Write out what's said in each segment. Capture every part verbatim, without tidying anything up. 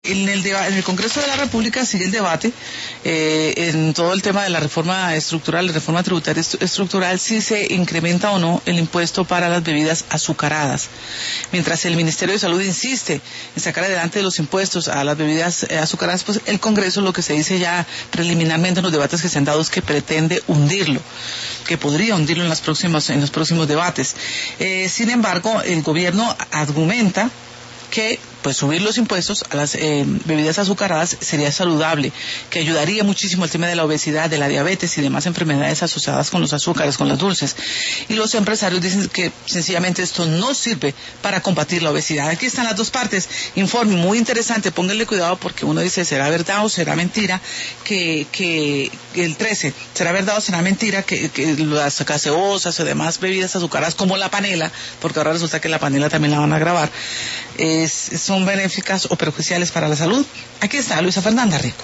En el, deba- en el Congreso de la República sigue el debate eh, en todo el tema de la reforma estructural, la reforma tributaria est- estructural, si se incrementa o no el impuesto para las bebidas azucaradas. Mientras el Ministerio de Salud insiste en sacar adelante los impuestos a las bebidas eh, azucaradas, pues el Congreso, lo que se dice ya preliminarmente en los debates que se han dado, es que pretende hundirlo, que podría hundirlo en, las próximas, en los próximos debates. Eh, sin embargo, el gobierno argumenta que pues subir los impuestos a las eh, bebidas azucaradas sería saludable, que ayudaría muchísimo el tema de la obesidad, de la diabetes y demás enfermedades asociadas con los azúcares, con las dulces. Y los empresarios dicen que sencillamente esto no sirve para combatir la obesidad. Aquí están las dos partes. Informe muy interesante, pónganle cuidado porque uno dice, ¿será verdad o será mentira que, que el trece, será verdad o será mentira que, que las gaseosas o demás bebidas azucaradas como la panela, porque ahora resulta que la panela también la van a grabar, es, son benéficas o perjudiciales para la salud? Aquí está Luisa Fernanda Rico.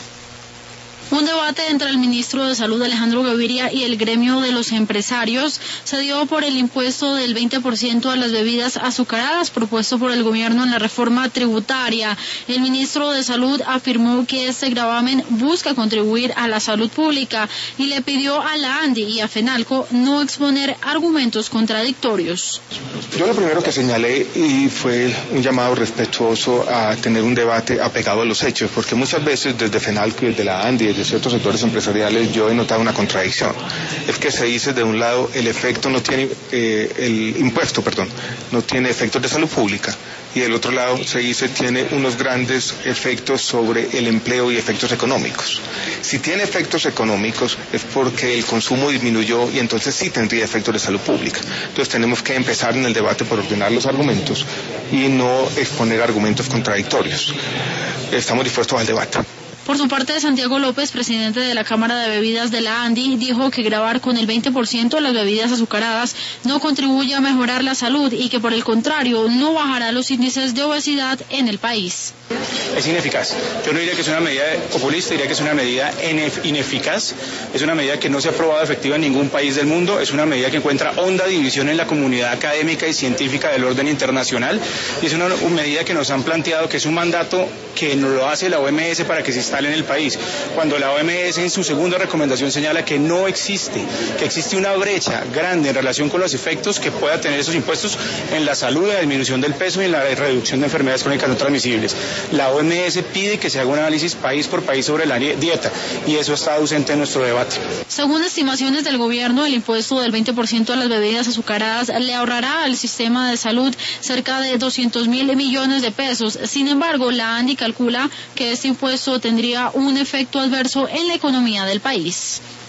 Un debate entre el ministro de Salud Alejandro Gaviria y el gremio de los empresarios se dio por el impuesto del veinte por ciento a las bebidas azucaradas propuesto por el gobierno en la reforma tributaria. El ministro de Salud afirmó que este gravamen busca contribuir a la salud pública y le pidió a la ANDI y a FENALCO no exponer argumentos contradictorios. Yo lo primero que señalé y fue un llamado respetuoso a tener un debate apegado a los hechos, porque muchas veces desde FENALCO y desde la ANDI de ciertos sectores empresariales yo he notado una contradicción. Es que se dice de un lado el efecto no tiene, eh, el impuesto, perdón, no tiene efectos de salud pública y del otro lado se dice tiene unos grandes efectos sobre el empleo y efectos económicos. Si tiene efectos económicos es porque el consumo disminuyó y entonces sí tendría efectos de salud pública. Entonces tenemos que empezar en el debate por ordenar los argumentos y no exponer argumentos contradictorios. Estamos dispuestos al debate. Por su parte, Santiago López, presidente de la Cámara de Bebidas de la ANDI, dijo que gravar con el veinte por ciento las bebidas azucaradas no contribuye a mejorar la salud y que por el contrario no bajará los índices de obesidad en el país. Es ineficaz. Yo no diría que es una medida populista, diría que es una medida ineficaz, es una medida que no se ha probado efectiva en ningún país del mundo, es una medida que encuentra honda división en la comunidad académica y científica del orden internacional y es una, una medida que nos han planteado que es un mandato que nos lo hace la O M S para que se instale en el país, cuando la O M S en su segunda recomendación señala que no existe, que existe una brecha grande en relación con los efectos que pueda tener esos impuestos en la salud, en la disminución del peso y en la reducción de enfermedades crónicas no transmisibles. La O M S pide que se haga un análisis país por país sobre la dieta y eso está ausente en nuestro debate. Según estimaciones del gobierno, el impuesto del veinte por ciento a las bebidas azucaradas le ahorrará al sistema de salud cerca de doscientos mil millones de pesos. Sin embargo, la ANDI calcula que este impuesto tendría un efecto adverso en la economía del país.